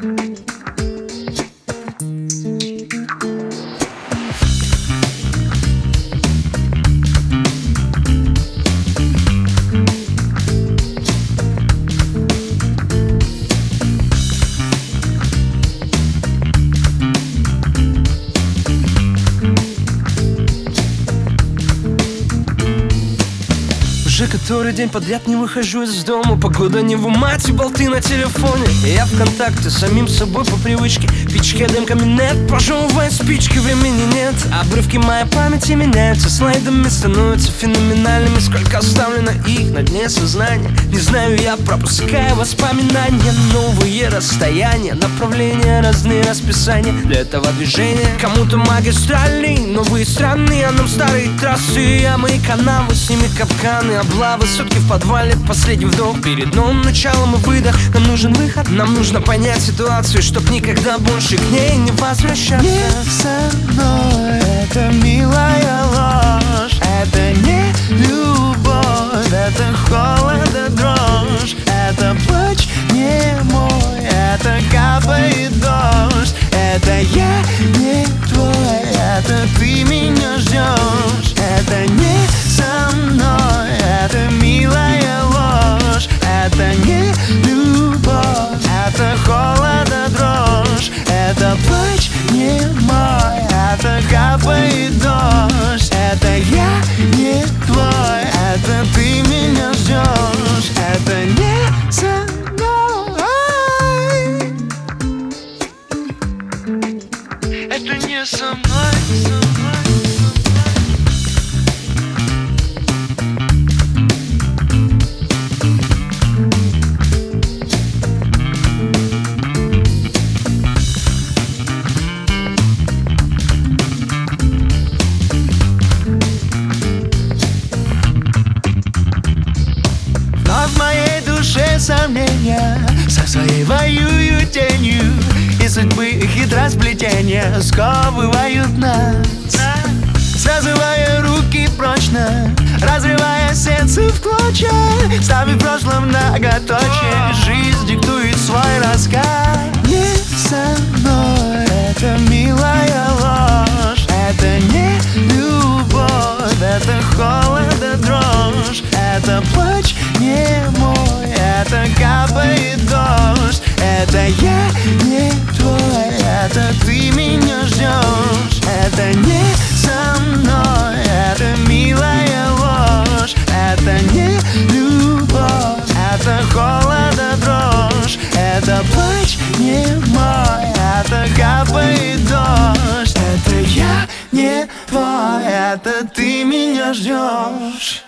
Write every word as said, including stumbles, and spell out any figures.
Уже который день подряд не выхожу из дома. Погода не в мать и болты на телефоне. Я в контакте с самим собой по привычке. Пички дымками нет, прожевывая спички. Времени нет, обрывки моей памяти меняются. Слайдами становятся феноменальными. Сколько оставлено их на дне сознания. Не знаю, я пропускаю воспоминания. Новые расстояния, направления, разные расписания для этого движения. Кому-то магистральный, новые страны, а нам старые трассы, ямы и канавы, с ними капканы, облавы, сутки в подвале, последний вдох перед новым началом и выдох. Нам нужен выход, нам нужно понять ситуацию, чтоб никогда больше к ней не возвращаться. Не со мной, это милая ложь, это не любовь, это холод и дрожь, это плач не мой, это капает дождь, это я не твой, это ты меня ждешь, это не со мной, это милая ложь, это не любовь, это холод и дрожь, это плач не мой, это капает дождь, это я не твой, это ты меня ждешь, это не со мной, это не со мной, со мной. В моей душе сомнения со своей воюют тенью, и судьбы их хитросплетения сковывают нас, связывая руки прочно, разрывая сердце в клочья, ставя в прошлом многоточие. Жизнь диктует свой рассказ. Не со мной, это милая ложь, это не любовь, это холод и дрожь, это плач не мой, это капает дождь, это я не твой, это ты меня ждешь, это не со мной, это милая ложь, это не любовь, это холод и дрожь, это плач не мой, это капает дождь, это я не твой, это ты меня ждешь.